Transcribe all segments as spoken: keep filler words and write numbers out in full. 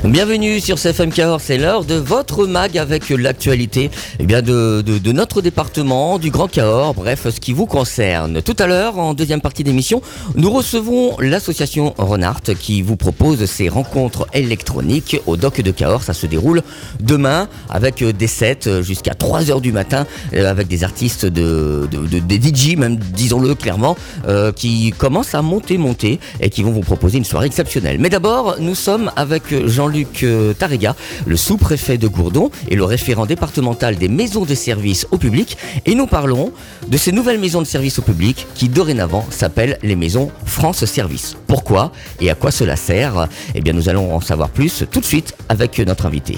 Bienvenue sur C F M Cahors, c'est l'heure de votre mag avec l'actualité eh bien de, de, de notre département, du Grand Cahors, bref, ce qui vous concerne. Tout à l'heure, en deuxième partie d'émission, nous recevons l'association Renart qui vous propose ses rencontres électroniques au dock de Cahors. Ça se déroule demain avec des sets jusqu'à trois heures du matin, avec des artistes, de, de, de, des D J même, disons-le clairement, euh, qui commencent à monter, monter et qui vont vous proposer une soirée exceptionnelle. Mais d'abord, nous sommes avec Jean-Luc Tarrega, le sous-préfet de Gourdon et le référent départemental des maisons de services au public. Et nous parlons de ces nouvelles maisons de services au public qui dorénavant s'appellent les maisons France Service. Pourquoi et à quoi cela sert ? Eh bien, nous allons en savoir plus tout de suite avec notre invité.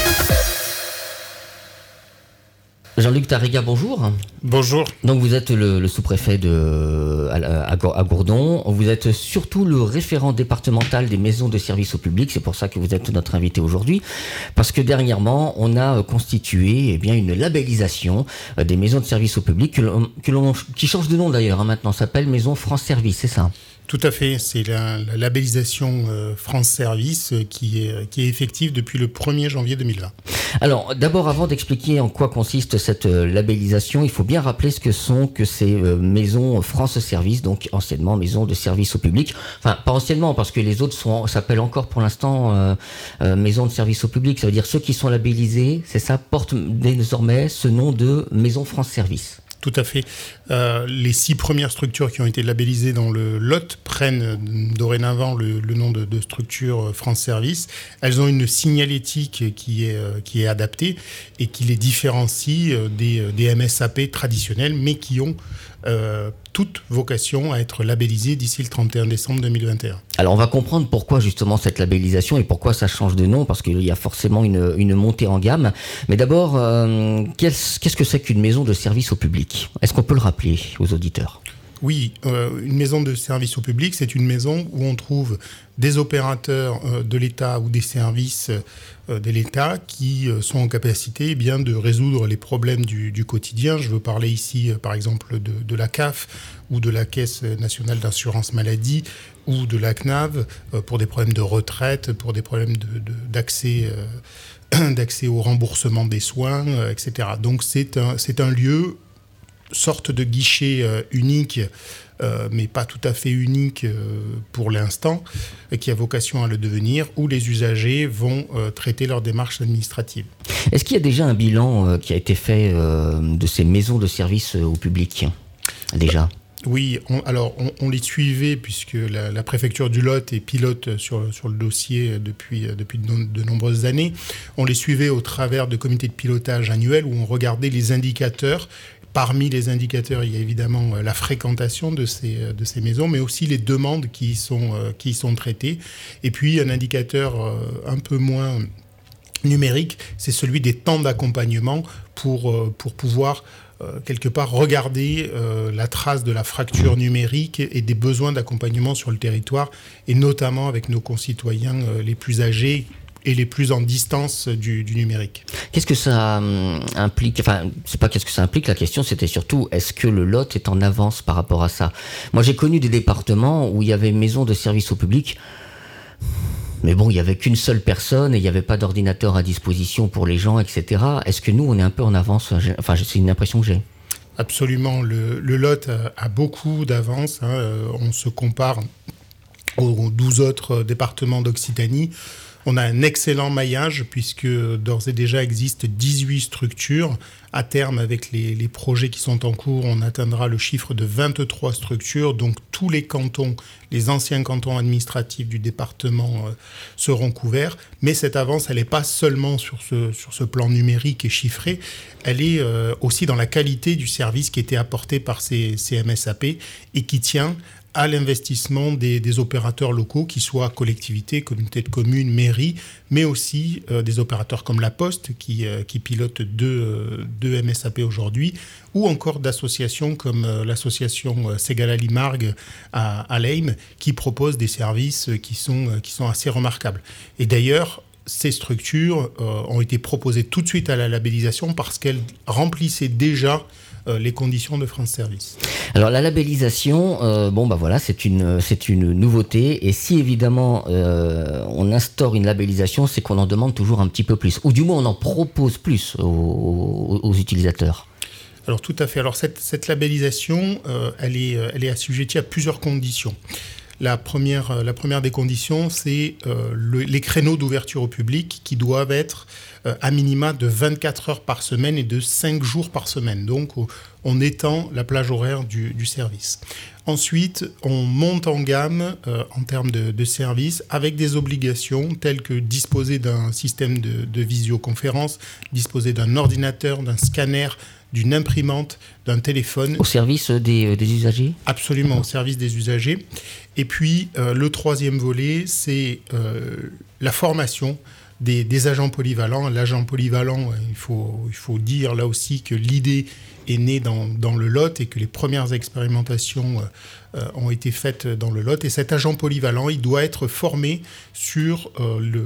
Jean-Luc Tarrega, bonjour. Bonjour. Donc vous êtes le, le sous-préfet de, à, à, à Gourdon. Vous êtes surtout le référent départemental des maisons de services au public. C'est pour ça que vous êtes notre invité aujourd'hui. Parce que dernièrement, on a constitué eh bien, une labellisation des maisons de services au public que l'on, que l'on, qui change de nom d'ailleurs. Hein, maintenant, ça s'appelle Maison France Service, c'est ça ? Tout à fait, c'est la, la labellisation euh, France Service euh, qui, est, qui est effective depuis le premier janvier deux mille vingt. Alors d'abord, avant d'expliquer en quoi consiste cette euh, labellisation, il faut bien rappeler ce que sont que ces euh, maisons France Service, donc anciennement maisons de service au public. Enfin, pas anciennement, parce que les autres sont, s'appellent encore pour l'instant euh, euh, maisons de service au public. Ça veut dire ceux qui sont labellisés, c'est ça, portent désormais ce nom de Maison France Service. Tout à fait. Euh, les six premières structures qui ont été labellisées dans le Lot prennent dorénavant le, le nom de, de structure France Service. Elles ont une signalétique qui est, qui est adaptée et qui les différencie des, des M S A P traditionnels, mais qui ont euh, toute vocation à être labellisées d'ici le trente et un décembre deux mille vingt et un. Alors on va comprendre pourquoi justement cette labellisation et pourquoi ça change de nom, parce qu'il y a forcément une, une montée en gamme. Mais d'abord, euh, qu'est-ce, qu'est-ce que c'est qu'une maison de service au public ? Est-ce qu'on peut le rappeler aux auditeurs ? Oui, euh, une maison de service au public, c'est une maison où on trouve des opérateurs euh, de l'État ou des services euh, de l'État qui euh, sont en capacité eh bien, de résoudre les problèmes du, du quotidien. Je veux parler ici, euh, par exemple, de, de la C A F ou de la Caisse nationale d'assurance maladie ou de la C N A V euh, pour des problèmes de retraite, pour des problèmes de, de, d'accès, euh, d'accès au remboursement des soins, euh, et cetera. Donc c'est un, c'est un lieu sorte de guichet euh, unique, euh, mais pas tout à fait unique euh, pour l'instant, et qui a vocation à le devenir, où les usagers vont euh, traiter leurs démarches administratives. Est-ce qu'il y a déjà un bilan euh, qui a été fait euh, de ces maisons de service euh, au public ? Déjà ? Oui, on, alors on, on les suivait puisque la, la préfecture du Lot est pilote sur, sur le dossier depuis, depuis de, no- de nombreuses années. On les suivait au travers de comités de pilotage annuels où on regardait les indicateurs. Parmi les indicateurs, il y a évidemment la fréquentation de ces, de ces maisons, mais aussi les demandes qui y sont, qui y sont traitées. Et puis, un indicateur un peu moins numérique, c'est celui des temps d'accompagnement pour, pour pouvoir, quelque part, regarder la trace de la fracture numérique et des besoins d'accompagnement sur le territoire, et notamment avec nos concitoyens les plus âgés et les plus en distance du, du numérique. Qu'est-ce que ça hum, implique ? Enfin, c'est pas qu'est-ce que ça implique, la question c'était surtout est-ce que le Lot est en avance par rapport à ça ? Moi j'ai connu des départements où il y avait une maison de service au public, mais bon, il n'y avait qu'une seule personne et il n'y avait pas d'ordinateur à disposition pour les gens, et cetera. Est-ce que nous, on est un peu en avance ? Enfin, c'est une impression que j'ai. Absolument. Le, le Lot a, a beaucoup d'avance. Hein. On se compare aux douze autres départements d'Occitanie. On a un excellent maillage puisque d'ores et déjà existent dix-huit structures. À terme, avec les, les projets qui sont en cours, on atteindra le chiffre de vingt-trois structures. Donc tous les cantons, les anciens cantons administratifs du département euh, seront couverts. Mais cette avance, elle n'est pas seulement sur ce, sur ce plan numérique et chiffré. Elle est euh, aussi dans la qualité du service qui était apporté par ces, ces M S A P et qui tient à l'investissement des, des opérateurs locaux, qui soient collectivités, communautés de communes, mairies, mais aussi euh, des opérateurs comme La Poste, qui, euh, qui pilotent deux, euh, deux M S A P aujourd'hui, ou encore d'associations comme euh, l'association euh, Ségala-Limargue à, à Leim, qui propose des services qui sont, euh, qui sont assez remarquables. Et d'ailleurs, ces structures euh, ont été proposées tout de suite à la labellisation parce qu'elles remplissaient déjà euh, les conditions de France Service. Alors la labellisation, euh, bon bah voilà, c'est une c'est une nouveauté, et si évidemment euh, on instaure une labellisation, c'est qu'on en demande toujours un petit peu plus, ou du moins on en propose plus aux, aux, aux utilisateurs. Alors tout à fait. Alors cette, cette labellisation, euh, elle est, elle est assujettie à plusieurs conditions. La première, la première des conditions, c'est euh, le, les créneaux d'ouverture au public qui doivent être euh, à minima de vingt-quatre heures par semaine et de cinq jours par semaine. Donc on étend la plage horaire du, du service. Ensuite, on monte en gamme euh, en termes de, de services avec des obligations telles que disposer d'un système de, de visioconférence, disposer d'un ordinateur, d'un scanner, d'une imprimante, d'un téléphone. Au service des, des usagers ? Absolument, au service des usagers. Et puis, euh, le troisième volet, c'est euh, la formation des, des agents polyvalents. L'agent polyvalent, il faut, il faut dire là aussi que l'idée est née dans, dans le Lot et que les premières expérimentations euh, ont été faites dans le Lot. Et cet agent polyvalent, il doit être formé sur euh, le...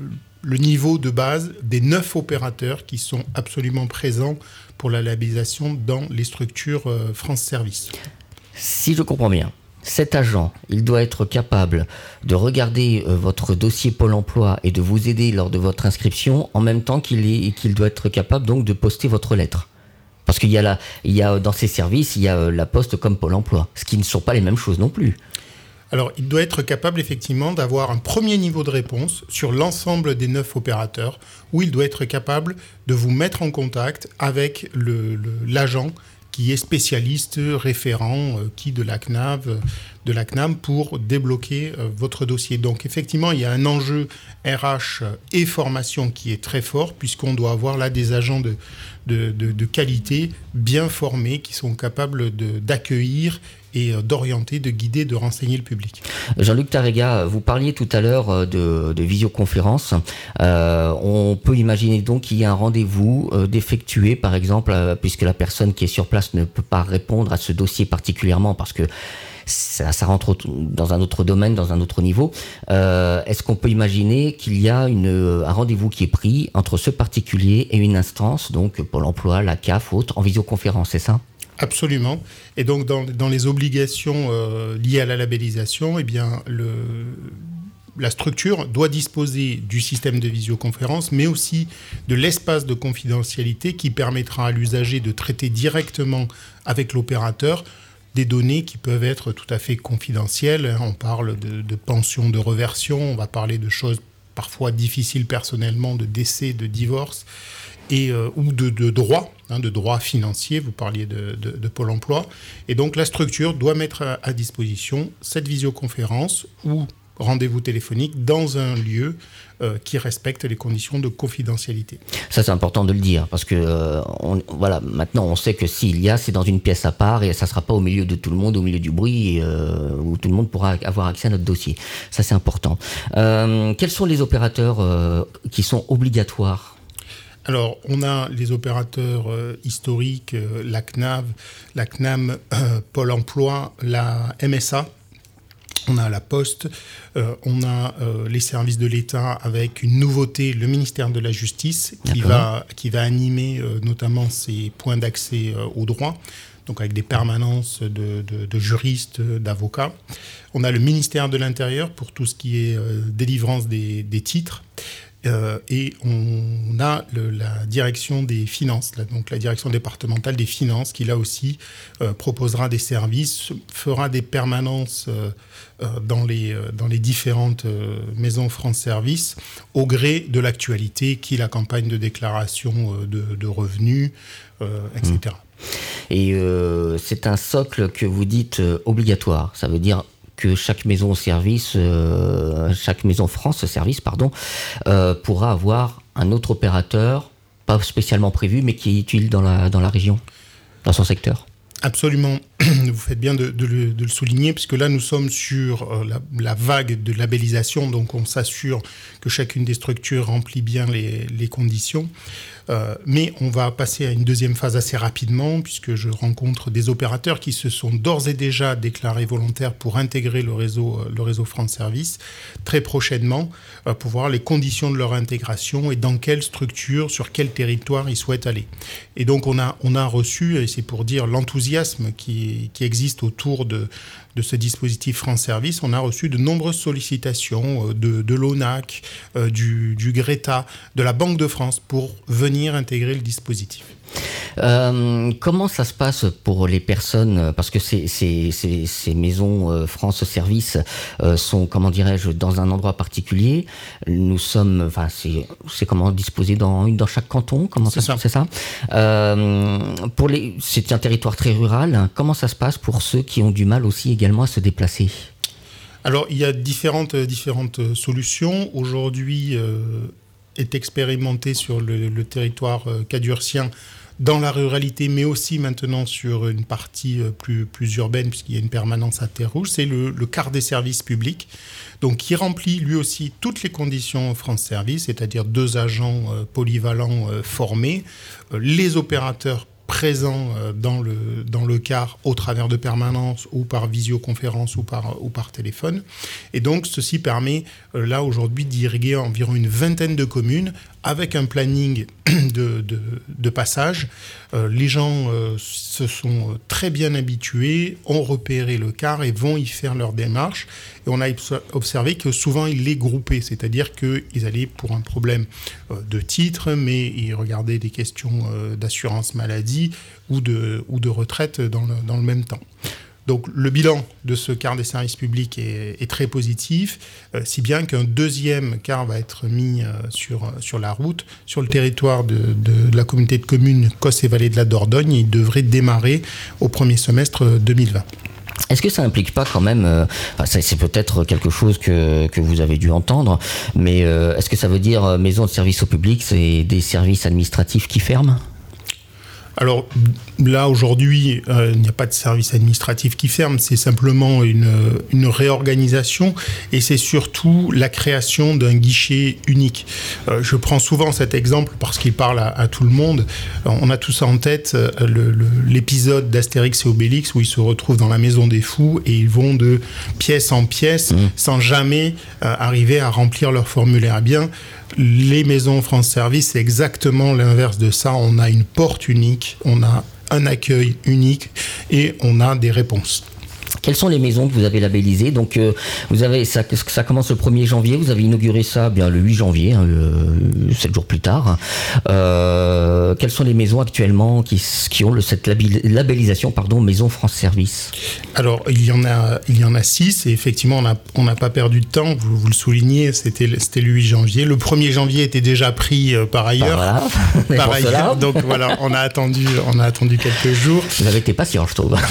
le niveau de base des neuf opérateurs qui sont absolument présents pour la labellisation dans les structures euh, France Service. Si je comprends bien, cet agent, il doit être capable de regarder euh, votre dossier Pôle emploi et de vous aider lors de votre inscription, en même temps qu'il est, qu'il doit être capable donc de poster votre lettre. Parce qu'il y a, la, il y a dans ces services, il y a euh, la Poste comme Pôle emploi, ce qui ne sont pas les mêmes choses non plus. Alors, il doit être capable effectivement d'avoir un premier niveau de réponse sur l'ensemble des neuf opérateurs, où il doit être capable de vous mettre en contact avec le, le, l'agent qui est spécialiste, référent, euh, qui de la C N A V, de la C N A M pour débloquer euh, votre dossier. Donc effectivement, il y a un enjeu R H et formation qui est très fort, puisqu'on doit avoir là des agents de, de, de, de qualité bien formés qui sont capables de, d'accueillir et d'orienter, de guider, de renseigner le public. Jean-Luc Tarrega, vous parliez tout à l'heure de, de visioconférence. Euh, on peut imaginer donc qu'il y a un rendez-vous euh, d'effectuer, par exemple, euh, puisque la personne qui est sur place ne peut pas répondre à ce dossier particulièrement parce que ça, ça rentre dans un autre domaine, dans un autre niveau. Euh, est-ce qu'on peut imaginer qu'il y a une, un rendez-vous qui est pris entre ce particulier et une instance, donc Pôle emploi, la C A F, autre, en visioconférence, c'est ça ? Absolument. Et donc, dans, dans les obligations euh, liées à la labellisation, eh bien, le, la structure doit disposer du système de visioconférence, mais aussi de l'espace de confidentialité qui permettra à l'usager de traiter directement avec l'opérateur des données qui peuvent être tout à fait confidentielles. On parle de, de pension de reversion, on va parler de choses parfois difficiles personnellement, de décès, de divorce, et, euh, ou de, de droits, hein, de droits financiers, vous parliez de, de, de Pôle emploi. Et donc la structure doit mettre à, à disposition cette visioconférence ou rendez-vous téléphonique dans un lieu euh, qui respecte les conditions de confidentialité. Ça, c'est important de le dire, parce que euh, on, voilà, maintenant, on sait que s'il y a, c'est dans une pièce à part et ça ne sera pas au milieu de tout le monde, au milieu du bruit, et, euh, où tout le monde pourra avoir accès à notre dossier. Ça, c'est important. Euh, quels sont les opérateurs euh, qui sont obligatoires ? Alors, on a les opérateurs euh, historiques, euh, la C N A V, la C N A M, euh, Pôle emploi, la M S A. On a la Poste, euh, on a euh, les services de l'État avec une nouveauté, le ministère de la Justice, qui va, qui va animer euh, notamment ces points d'accès euh, au droit, donc avec des permanences de, de, de juristes, d'avocats. On a le ministère de l'Intérieur pour tout ce qui est euh, délivrance des, des titres. Euh, et on a le, la direction des finances, là, donc la direction départementale des finances, qui là aussi euh, proposera des services, fera des permanences euh, euh, dans, les, euh, dans les différentes euh, maisons France Service, au gré de l'actualité, qui est la campagne de déclaration euh, de, de revenus, euh, et cetera. Et euh, c'est un socle que vous dites euh, obligatoire, ça veut dire que chaque maison service, euh, chaque maison France Service, pardon, euh, pourra avoir un autre opérateur, pas spécialement prévu, mais qui est utile dans la, dans la région, dans son secteur. Absolument. vous faites bien de, de, le, de le souligner, puisque là, nous sommes sur euh, la, la vague de labellisation, donc on s'assure que chacune des structures remplit bien les, les conditions. Euh, mais on va passer à une deuxième phase assez rapidement, puisque je rencontre des opérateurs qui se sont d'ores et déjà déclarés volontaires pour intégrer le réseau, le réseau France Service très prochainement, euh, pour voir les conditions de leur intégration et dans quelle structure, sur quel territoire ils souhaitent aller. Et donc on a, on a reçu, et c'est pour dire l'enthousiasme qui, qui existe autour de, de ce dispositif France Service, on a reçu de nombreuses sollicitations de, de l'O N A C, euh, du, du Greta, de la Banque de France pour venir intégrer le dispositif. Euh, comment ça se passe pour les personnes, parce que ces, ces, ces, ces maisons euh, France Service euh, sont, comment dirais-je, dans un endroit particulier. Nous sommes, enfin, c'est, c'est comment disposé dans une dans chaque canton. Comment c'est ça, ça. C'est ça. Euh, pour les, c'est un territoire très rural. Comment ça se passe pour ceux qui ont du mal aussi également à se déplacer? Alors, il y a différentes différentes solutions aujourd'hui. Euh, est expérimenté sur le, le territoire euh, cadurcien dans la ruralité, mais aussi maintenant sur une partie euh, plus, plus urbaine, puisqu'il y a une permanence à Terre-Rouge, c'est le, le quart des services publics, donc qui remplit lui aussi toutes les conditions France Service, c'est-à-dire deux agents euh, polyvalents euh, formés, euh, les opérateurs présents dans le, dans le quart au travers de permanence ou par visioconférence ou par, ou par téléphone. Et donc, ceci permet, euh, là, aujourd'hui, d'irriguer environ une vingtaine de communes avec un planning de, de, de passage. Euh, les gens euh, se sont très bien habitués, ont repéré le quart et vont y faire leur démarche. Et on a observé que souvent, ils les groupaient, c'est-à-dire qu'ils allaient pour un problème euh, de titre, mais ils regardaient des questions euh, d'assurance maladie ou de, ou de retraite dans le, dans le même temps. Donc le bilan de ce quart des services publics est, est très positif, euh, si bien qu'un deuxième quart va être mis euh, sur, sur la route, sur le territoire de, de, de la communauté de communes Cosses et Vallée de la Dordogne. Il devrait démarrer au premier semestre deux mille vingt. Est-ce que ça implique pas quand même, euh, enfin, ça, c'est peut-être quelque chose que, que vous avez dû entendre, mais euh, est-ce que ça veut dire euh, maison de service au public, c'est des services administratifs qui ferment ? Alors là, aujourd'hui, euh, il n'y a pas de service administratif qui ferme, c'est simplement une, une réorganisation et c'est surtout la création d'un guichet unique. Euh, je prends souvent cet exemple parce qu'il parle à, à tout le monde. On a tous en tête euh, le, le, l'épisode d'Astérix et Obélix où ils se retrouvent dans la maison des fous et ils vont de pièce en pièce mmh. sans jamais euh, arriver à remplir leur formulaire. Eh bien, les maisons France Service, c'est exactement l'inverse de ça. On a une porte unique, on a un accueil unique et on a des réponses. Quelles sont les maisons que vous avez labellisées ? Donc, euh, vous avez ça, ça commence le premier janvier. Vous avez inauguré ça bien le huit janvier, hein, le, sept jours plus tard. Euh, quelles sont les maisons actuellement qui, qui ont le, cette labellisation, pardon, Maison France Service ? Alors, il y en a, il y en a six et effectivement, on n'a on n'a pas perdu de temps. Vous, vous le soulignez, c'était, c'était le huit janvier. Le premier janvier était déjà pris euh, par ailleurs. Ah, voilà. Par ailleurs. Donc voilà, on a attendu, on a attendu quelques jours. Vous avez été patient, je trouve.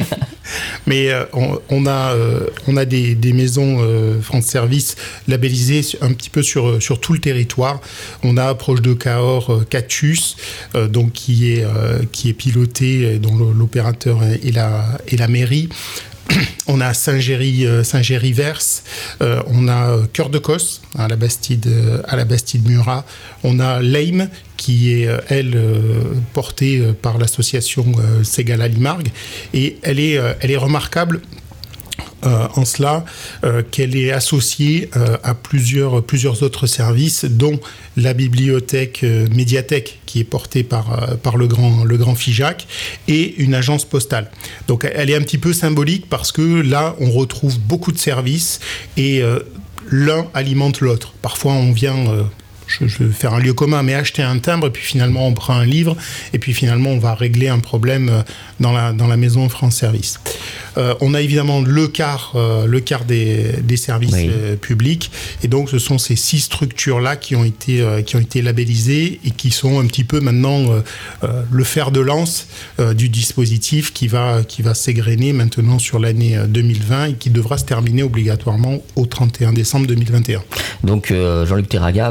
Mais euh, on, on a, euh, on a des, des maisons euh, France Service labellisées un petit peu sur, sur tout le territoire. On a proche de Cahors, euh, Catus, euh, donc qui est, euh, qui est piloté, dont l'opérateur est la, est la mairie. On a Saint-Géry, euh, Saint-Géry-Vers, euh, on a euh, Cœur de Cosses à la Bastide, euh, à la Bastide-Murat, on a Leim qui est euh, elle euh, portée euh, par l'association euh, Ségala Limargue et elle est, euh, elle est remarquable. Euh, en cela euh, qu'elle est associée euh, à plusieurs, plusieurs autres services, dont la bibliothèque euh, médiathèque qui est portée par, euh, par le grand, le grand FIJAC et une agence postale. Donc elle est un petit peu symbolique parce que là on retrouve beaucoup de services et euh, l'un alimente l'autre. Parfois on vient... Euh, Je, je vais faire un lieu commun, mais acheter un timbre, et puis finalement on prend un livre, et puis finalement on va régler un problème dans la, dans la maison France Service. Euh, on a évidemment le quart, euh, le quart des, des services oui. euh, publics, et donc ce sont ces six structures-là qui ont été, euh, qui ont été labellisées et qui sont un petit peu maintenant euh, euh, le fer de lance euh, du dispositif qui va, qui va s'égrener maintenant sur l'année deux mille vingt et qui devra se terminer obligatoirement au trente et un décembre deux mille vingt et un. Donc euh, Jean-Luc Terraga, vous... Euh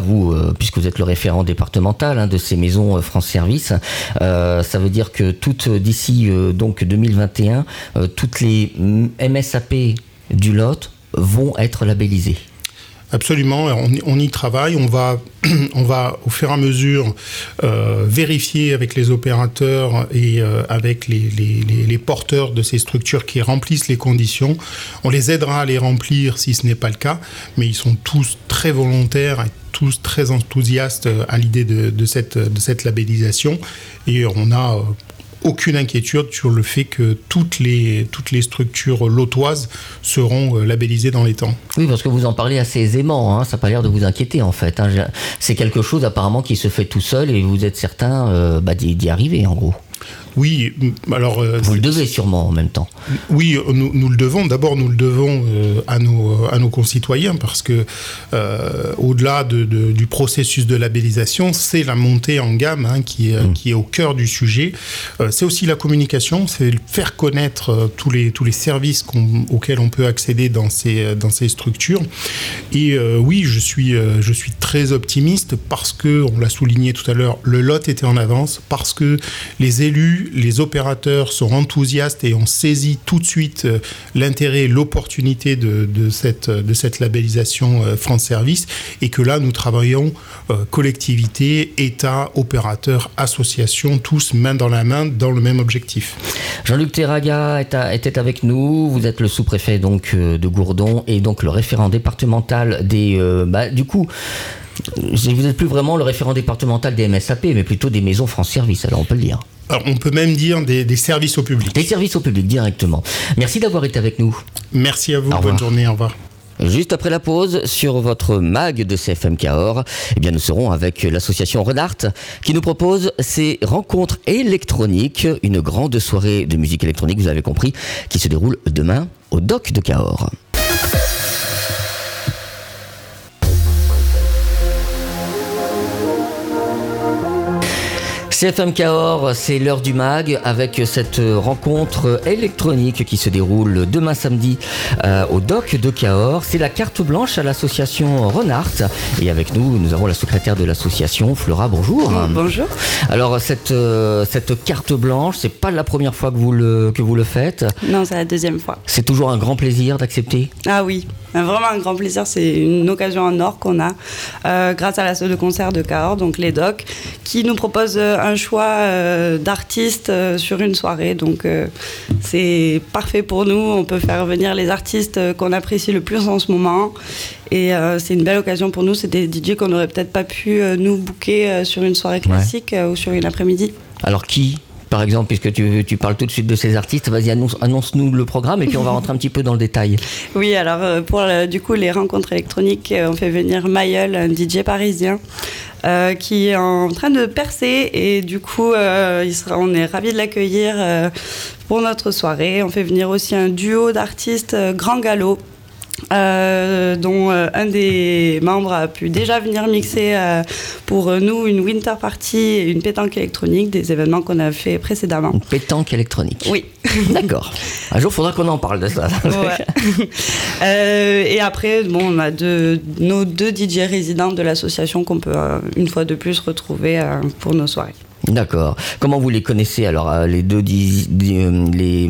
euh, puisque vous êtes le référent départemental hein, de ces maisons euh, France Service, euh, ça veut dire que toutes d'ici euh, donc deux mille vingt et un, euh, toutes les M S A P du Lot vont être labellisées. Absolument, on, on y travaille, on va, on va au fur et à mesure euh, vérifier avec les opérateurs et euh, avec les, les, les, les porteurs de ces structures qui remplissent les conditions. On les aidera à les remplir si ce n'est pas le cas, mais ils sont tous très volontaires et tous très enthousiastes à l'idée de, de, cette, de cette labellisation et on a... Euh, aucune inquiétude sur le fait que toutes les, toutes les structures lotoises seront euh, labellisées dans les temps. Oui, parce que vous en parlez assez aisément, hein, ça n'a pas l'air de vous inquiéter en fait. Hein. C'est quelque chose apparemment qui se fait tout seul et vous êtes certain euh, bah, d'y, d'y arriver en gros. Oui, alors... Euh, vous le devez sûrement en même temps. Oui, nous, nous le devons. D'abord, nous le devons euh, à, nos, à nos concitoyens parce que euh, au-delà de, de, du processus de labellisation, c'est la montée en gamme hein, qui, est, mmh. qui est au cœur du sujet. Euh, c'est aussi la communication, c'est faire connaître euh, tous, les, tous les services qu'on, auxquels on peut accéder dans ces, dans ces structures. Et euh, oui, je suis, euh, je suis très optimiste parce que, on l'a souligné tout à l'heure, le Lot était en avance, parce que les élus, les opérateurs sont enthousiastes et ont saisi tout de suite euh, l'intérêt, l'opportunité de, de, cette, de cette labellisation euh, France Service et que là, nous travaillons euh, collectivité, État, opérateurs, associations, tous main dans la main dans le même objectif. Jean-Luc Terraga est à, était avec nous, vous êtes le sous-préfet donc, euh, de Gourdon et donc le référent départemental des... Euh, bah, du coup... Vous n'êtes plus vraiment le référent départemental des M S A P, mais plutôt des maisons France Service, alors on peut le dire. Alors on peut même dire des, des services au public. Des services au public, directement. Merci d'avoir été avec nous. Merci à vous, bonne journée, au revoir. Juste après la pause, sur votre mag de C F M Cahors, eh bien nous serons avec l'association Renart qui nous propose ces rencontres électroniques, une grande soirée de musique électronique, vous avez compris, qui se déroule demain au Doc de Cahors. C F M Cahors, c'est l'heure du mag avec cette rencontre électronique qui se déroule demain samedi euh, au Doc de Cahors. C'est la carte blanche à l'association Renart et avec nous, nous avons la secrétaire de l'association, Flora, bonjour. Bonjour. Alors cette, euh, cette carte blanche, c'est pas la première fois que vous le, que vous le faites? Non, c'est la deuxième fois. C'est toujours un grand plaisir d'accepter? Ah oui, vraiment un grand plaisir, c'est une occasion en or qu'on a euh, grâce à la salle de concert de Cahors, donc les Docs, qui nous propose un choix euh, d'artistes euh, sur une soirée, donc euh, c'est parfait pour nous, on peut faire venir les artistes qu'on apprécie le plus en ce moment et euh, c'est une belle occasion pour nous, c'est des D J qu'on n'aurait peut-être pas pu euh, nous booker euh, sur une soirée classique ouais. euh, ou sur une après-midi. Alors qui ? Par exemple, puisque tu, tu parles tout de suite de ces artistes, vas-y, annonce, annonce-nous le programme et puis on va rentrer un petit peu dans le détail. Oui, alors pour le, du coup les rencontres électroniques, on fait venir Mayol, un D J parisien euh, qui est en train de percer et du coup euh, il sera, on est ravis de l'accueillir euh, pour notre soirée. On fait venir aussi un duo d'artistes, euh, Grand Galop. Euh, dont euh, un des membres a pu déjà venir mixer euh, pour nous une winter party et une pétanque électronique, des événements qu'on a fait précédemment. Une pétanque électronique. Oui. D'accord. Un jour, il faudra qu'on en parle de ça. Ouais. euh, et après, bon, on a deux, nos deux D J résidents de l'association qu'on peut euh, une fois de plus retrouver euh, pour nos soirées. D'accord. Comment vous les connaissez alors les deux di, di, les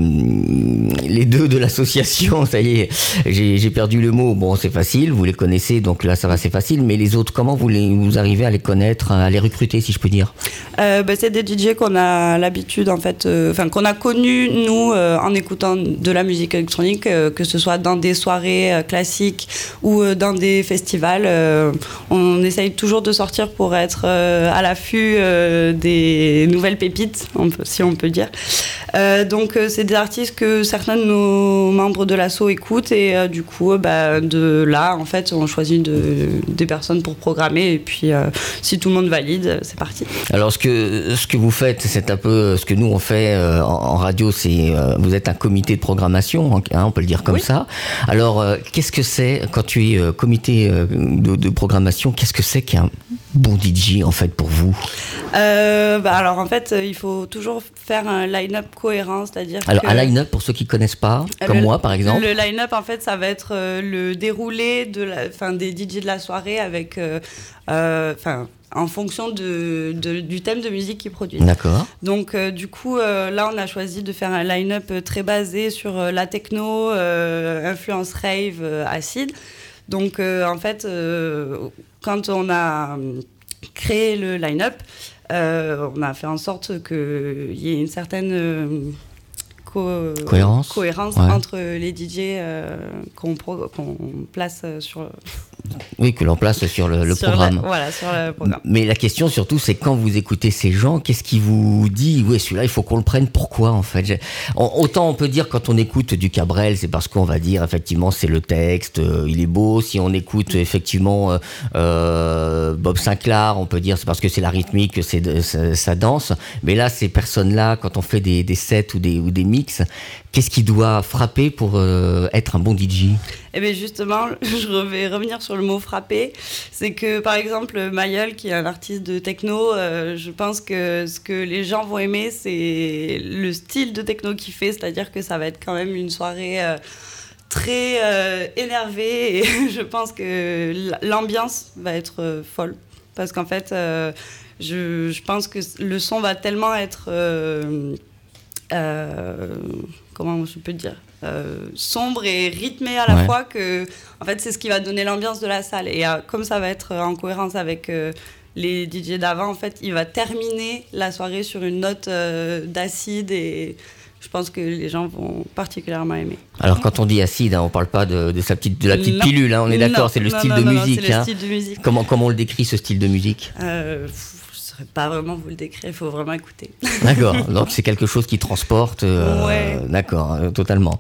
les deux de l'association? Ça y est, j'ai, j'ai perdu le mot. Bon, c'est facile, vous les connaissez, donc là ça va, c'est facile. Mais les autres, comment vous les vous arrivez à les connaître, à les recruter, si je peux dire? euh, bah, c'est des D J qu'on a l'habitude en fait, enfin euh, qu'on a connus nous euh, en écoutant de la musique électronique, euh, que ce soit dans des soirées euh, classiques ou euh, dans des festivals. Euh, on essaye toujours de sortir pour être euh, à l'affût euh, des nouvelles pépites, on peut, si on peut dire. Euh, donc euh, c'est des artistes que certains de nos membres de l'asso écoutent et euh, du coup bah, de là en fait on choisit de, des personnes pour programmer et puis euh, si tout le monde valide, c'est parti. Alors ce que, ce que vous faites, c'est un peu ce que nous on fait euh, en, en radio, c'est euh, vous êtes un comité de programmation, hein, on peut le dire comme oui. ça. Alors euh, qu'est-ce que c'est quand tu es euh, comité euh, de, de programmation, qu'est-ce que c'est qu'un bon D J en fait pour vous? euh, bah alors en fait, il faut toujours faire un line-up cohérent, c'est-à-dire Alors que un line-up pour ceux qui connaissent pas, comme le, moi par exemple. Le line-up en fait, ça va être euh, le déroulé de la, fin, des D J de la soirée avec, euh, euh, enfin. en fonction de, de, du thème de musique qu'ils produisent. D'accord. Donc, euh, du coup, euh, là, on a choisi de faire un line-up très basé sur euh, la techno, euh, influence rave, euh, acide. Donc, euh, en fait, euh, quand on a créé le line-up, euh, on a fait en sorte qu'il y ait une certaine euh, co- cohérence, cohérence ouais. entre les D J euh, qu'on, pro- qu'on place sur... Oui, que l'on place sur le, le sur programme. La, voilà, sur le programme. Mais la question surtout, c'est quand vous écoutez ces gens, qu'est-ce qui vous dit, oui, celui-là, il faut qu'on le prenne, pourquoi en fait? J'ai, on, autant on peut dire quand on écoute du Cabrel, c'est parce qu'on va dire effectivement c'est le texte, euh, il est beau. Si on écoute effectivement euh, euh, Bob Sinclair, on peut dire c'est parce que c'est la rythmique, c'est de, ça, ça danse. Mais là, ces personnes-là, quand on fait des, des sets ou des, ou des mix, qu'est-ce qui doit frapper pour euh, être un bon D J? Eh bien justement, je vais revenir sur le mot frapper. C'est que par exemple, Mayol, qui est un artiste de techno, euh, je pense que ce que les gens vont aimer, c'est le style de techno qu'il fait, c'est-à-dire que ça va être quand même une soirée euh, très euh, énervée et je pense que l'ambiance va être euh, folle. Parce qu'en fait, euh, je, je pense que le son va tellement être... Euh, euh, comment je peux dire euh, sombre et rythmé à la ouais. fois que en fait c'est ce qui va donner l'ambiance de la salle et euh, comme ça va être en cohérence avec euh, les D J d'avant en fait il va terminer la soirée sur une note euh, d'acide et je pense que les gens vont particulièrement aimer. Alors quand on dit acide, hein, on parle pas de, de, sa petite, de la petite non. pilule, hein, on est d'accord, non, c'est le non, style non, de non, musique. Non, c'est hein. le style de musique. Comment, comment on le décrit ce style de musique? euh, Je ne saurais pas vraiment vous le décrire, il faut vraiment écouter. D'accord, donc c'est quelque chose qui transporte. Euh, ouais. D'accord, euh, totalement.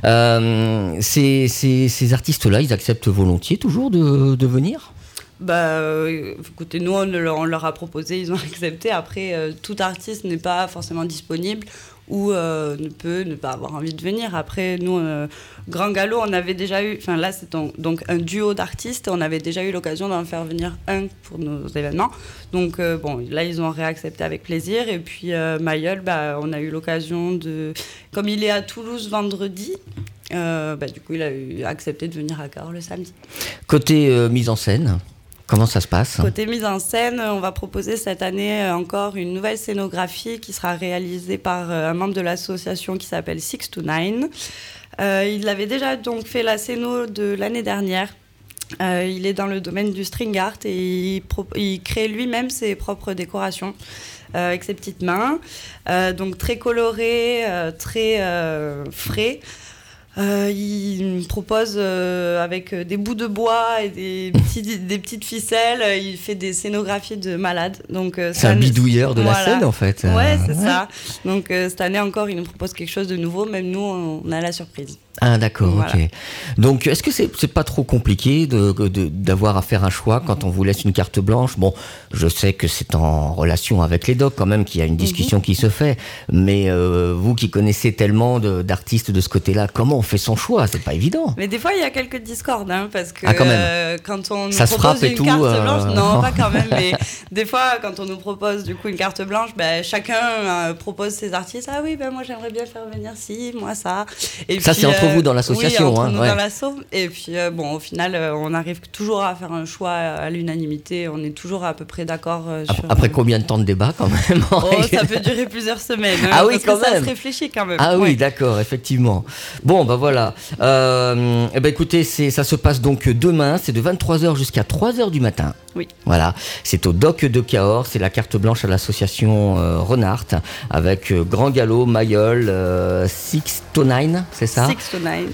Euh, ces, ces, ces artistes-là, ils acceptent volontiers toujours de, de venir? Bah, euh, écoutez, nous, on, on leur a proposé, ils ont accepté. Après, euh, tout artiste n'est pas forcément disponible ou euh, ne peut ne pas avoir envie de venir. Après, nous, euh, Grand Galop, on avait déjà eu... Enfin, là, c'est donc, donc un duo d'artistes. On avait déjà eu l'occasion d'en faire venir un pour nos événements. Donc, euh, bon, là, ils ont réaccepté avec plaisir. Et puis, euh, Mayol, bah, on a eu l'occasion de... Comme il est à Toulouse vendredi... Euh, bah, du coup, il a eu, accepté de venir à Cahors le samedi. Côté euh, mise en scène, comment ça se passe? Côté mise en scène, on va proposer cette année encore une nouvelle scénographie qui sera réalisée par un membre de l'association qui s'appelle six to nine. Euh, il avait déjà donc fait la scéno de l'année dernière. Euh, il est dans le domaine du string art et il, pro- il crée lui-même ses propres décorations euh, avec ses petites mains. Euh, donc très coloré, euh, très euh, frais. Euh, il me propose euh, avec des bouts de bois et des, petits, des petites ficelles, il fait des scénographies de malade. Donc, euh, c'est un bidouilleur de voilà. la scène en fait. Ouais, c'est ouais. ça. Donc euh, cette année encore, il nous propose quelque chose de nouveau. Même nous, on a la surprise. Ah d'accord, voilà. ok. Donc est-ce que c'est, c'est pas trop compliqué de, de, d'avoir à faire un choix quand on vous laisse une carte blanche? Bon, je sais que c'est en relation avec les docs quand même qu'il y a une discussion mm-hmm. qui se fait, mais euh, vous qui connaissez tellement de, d'artistes de ce côté-là, comment on fait son choix? C'est pas évident. Mais des fois, il y a quelques discordes, hein, parce que ah, quand, même. Euh, quand on nous Ça propose une tout, carte euh... blanche, non, pas quand même, mais des fois, quand on nous propose du coup une carte blanche, ben, chacun euh, propose ses artistes. Ah oui, ben moi j'aimerais bien faire venir ci, moi ça. Et ça puis, c'est entre euh, vous dans l'association. Oui, entre hein, nous ouais. dans l'asso. Et puis euh, bon, au final, euh, on arrive toujours à faire un choix à l'unanimité. On est toujours à peu près d'accord. Euh, sur, Après euh... combien de temps de débat quand même? Oh, ça peut durer plusieurs semaines. Hein, ah oui, parce quand que même. Ça se réfléchit quand même. Ah ouais. oui, d'accord, effectivement. Bon, bah voilà. Euh, eh ben écoutez, c'est, ça se passe donc demain. C'est de vingt-trois heures jusqu'à trois heures du matin. Oui. Voilà. C'est au doc de Cahors. C'est la carte blanche à l'association euh, Renart avec euh, Grand Galop, Mayol, euh, six to nine, c'est ça? six to nine.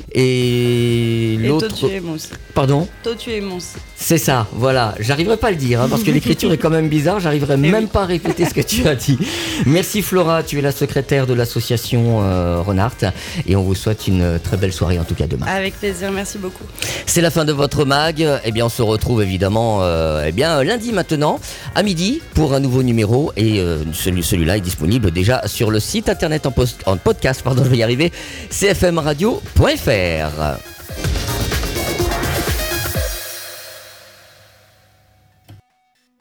Et l'autre. Et Totu et Mons. Pardon? Totu et Mons. C'est ça, voilà. J'arriverai pas à le dire hein, parce que l'écriture est quand même bizarre. J'arriverai même oui. pas à répéter ce que tu as dit. Merci Flora, tu es la secrétaire de l'association euh, Renart et on vous souhaite une très belle soirée en tout cas demain. Avec plaisir, merci beaucoup. C'est la fin de votre mag. Eh bien, on se retrouve évidemment euh, eh bien, lundi maintenant à midi pour un nouveau numéro et euh, celui, celui-là est disponible déjà sur le site internet en, post, en podcast, pardon, je vais y arriver, c f m radio point f r.